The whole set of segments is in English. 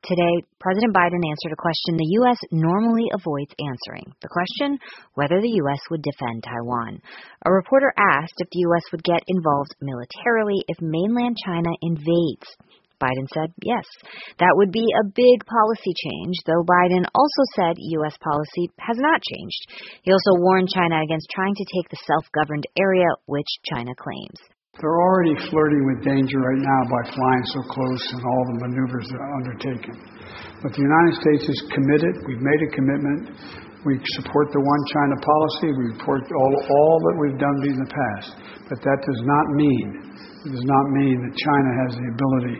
Today, President Biden answered a question the U.S. normally avoids answering. The question, whether the U.S. would defend Taiwan. A reporter asked if the U.S. would get involved militarily if mainland China invades. Biden said yes. That would be a big policy change, though Biden also said U.S. policy has not changed. He also warned China against trying to take the self-governed area, which China claims. They're already flirting with danger right now by flying so close and all the maneuvers that are undertaken. But the United States is committed. We've made a commitment. We support the One China policy. We support all that we've done in the past. But that does not mean that China has the ability,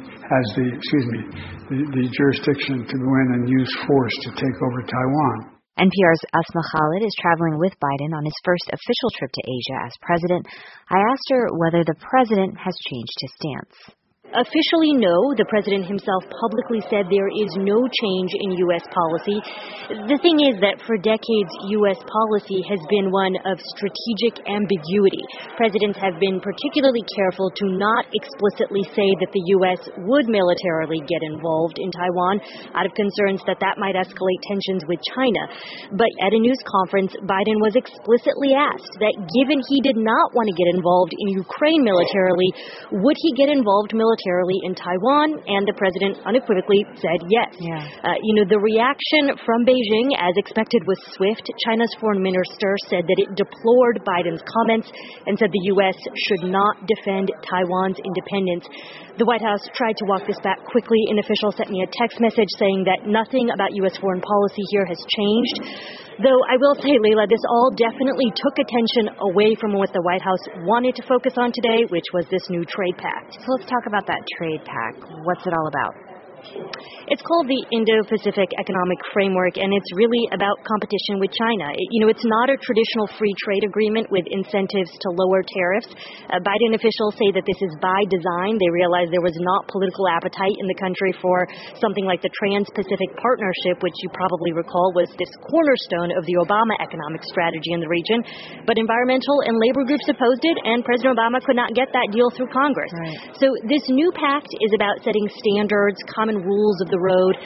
the jurisdiction to go in and use force to take over Taiwan. NPR's Asma Khalid is traveling with Biden on his first official trip to Asia as president. I asked her whether the president has changed his stance. Officially, no. The president himself publicly said there is no change in U.S. policy. The thing is that for decades, U.S. policy has been one of strategic ambiguity. Presidents have been particularly careful to not explicitly say that the U.S. would militarily get involved in Taiwan out of concerns that that might escalate tensions with China. But at a news conference, Biden was explicitly asked that given he did not want to get involved in Ukraine militarily, would he get involved militarily in Taiwan, and the president unequivocally said yes. The reaction from Beijing, as expected, was swift. China's foreign minister said that it deplored Biden's comments and said the U.S. should not defend Taiwan's independence. The White House tried to walk this back quickly. An official sent me a text message saying that nothing about U.S. foreign policy here has changed. Though I will say, Leila, this all definitely took attention away from what the White House wanted to focus on today, which was this new trade pact. So let's talk about that trade pact. What's it all about? It's called the Indo-Pacific Economic Framework, and it's really about competition with China. It's not a traditional free trade agreement with incentives to lower tariffs. Biden officials say that this is by design. They realized there was not political appetite in the country for something like the Trans-Pacific Partnership, which you probably recall was this cornerstone of the Obama economic strategy in the region. But environmental and labor groups opposed it, and President Obama could not get that deal through Congress. Right. So this new pact is about setting standards, common rules of the road,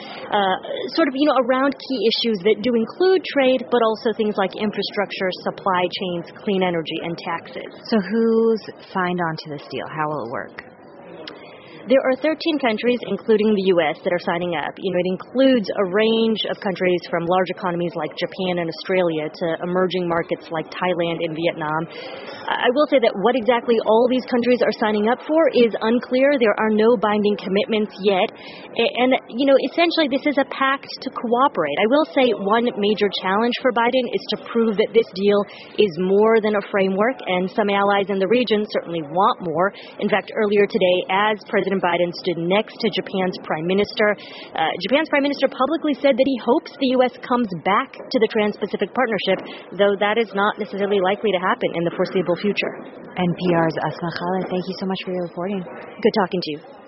around key issues that do include trade, but also things like infrastructure, supply chains, clean energy, and taxes. So who's signed on to this deal? How will it work? There are 13 countries, including the U.S., that are signing up. It includes a range of countries from large economies like Japan and Australia to emerging markets like Thailand and Vietnam. I will say that what exactly all these countries are signing up for is unclear. There are no binding commitments yet. And, essentially this is a pact to cooperate. I will say one major challenge for Biden is to prove that this deal is more than a framework, and some allies in the region certainly want more. In fact, earlier today, as President Biden stood next to Japan's Prime Minister, publicly said that he hopes the U.S. comes back to the Trans-Pacific Partnership, though that is not necessarily likely to happen in the foreseeable future. NPR's Asma Khalid, thank you so much for your reporting. Good talking to you.